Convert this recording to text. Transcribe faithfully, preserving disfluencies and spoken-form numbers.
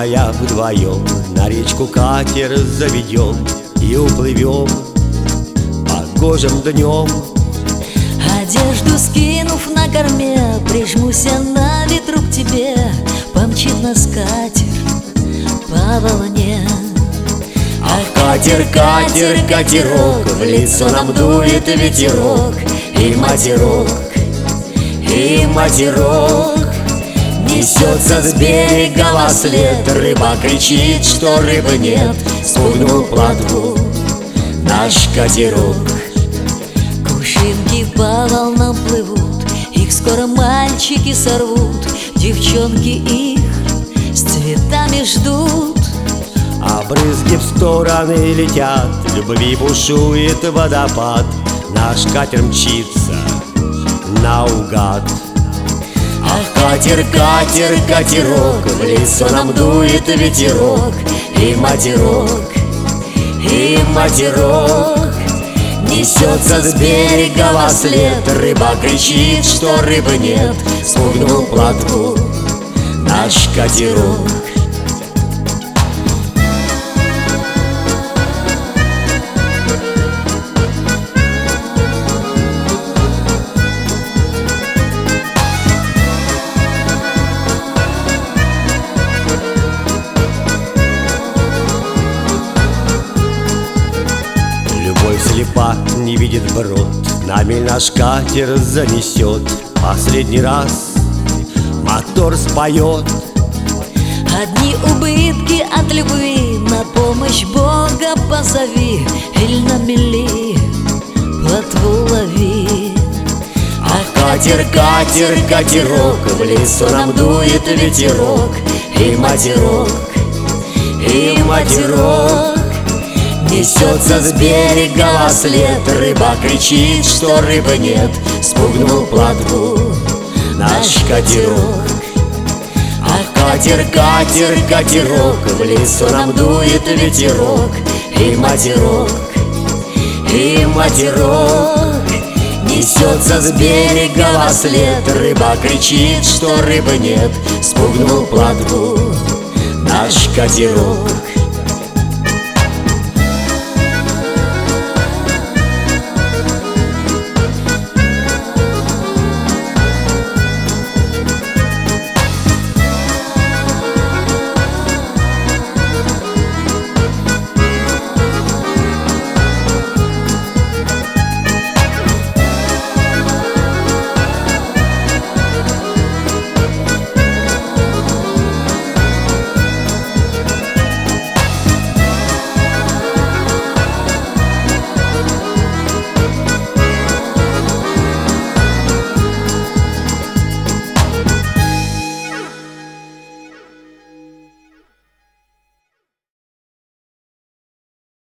моя, вдвоем на речку катер заведем и уплывем погожим днем. Одежду скинув на корме, прижмусь я на ветру к тебе. Помчит нас катер по волне. Ах, катер, катер, катерок, в лицо нам дует ветерок. И матерок, и матерок несется с берега во след. Рыба кричит, что рыбы нет, спугнул плотву наш катерок. Кувшинки по волнам плывут, их скоро мальчики сорвут. Девчонки их с цветами ждут. А брызги в стороны летят, любви бушует водопад. Наш катер мчится наугад. Ах, катер, катер, катерок, в лицо нам дует ветерок. И матерок, и матерок несется с берега во след. Рыба кричит, что рыбы нет, спугнул плотву наш катерок. Любовь слепа, не видит брод, нами наш катер занесет. Последний раз мотор споет. Одни убытки от любви, на помощь Бога позови. Иль на мели плотву лови. Ах, катер, катер, катерок, в лицо нам дует ветерок. И матерок, и матерок несется с берега во след. Рыба кричит, что рыбы нет, спугнул плотву наш катерок. Ах, катер, катер, катерок, в лицо нам дует ветерок. И матерок, и матерок несется с берега во след. Рыба кричит, что рыбы нет, спугнул плотву наш катерок.